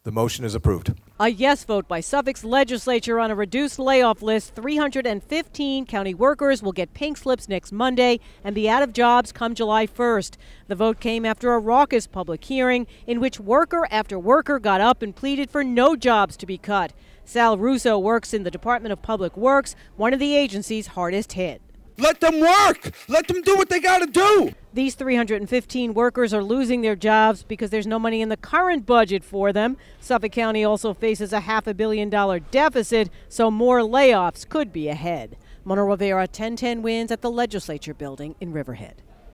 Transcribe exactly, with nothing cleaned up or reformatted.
The motion is approved. A yes vote by Suffolk's legislature on a reduced layoff list. three hundred fifteen county workers will get pink slips next Monday and be out of jobs come July first. The vote came after a raucous public hearing in which worker after worker got up and pleaded for no jobs to be cut. Sal Russo works in the Department of Public Works, one of the agency's hardest hit. Let them work. Let them do what they got to do. These three hundred fifteen workers are losing their jobs because there's no money in the current budget for them. Suffolk County also faces a half a billion dollar deficit, so more layoffs could be ahead. Mona Rivera, ten ten Wins at the Legislature Building in Riverhead.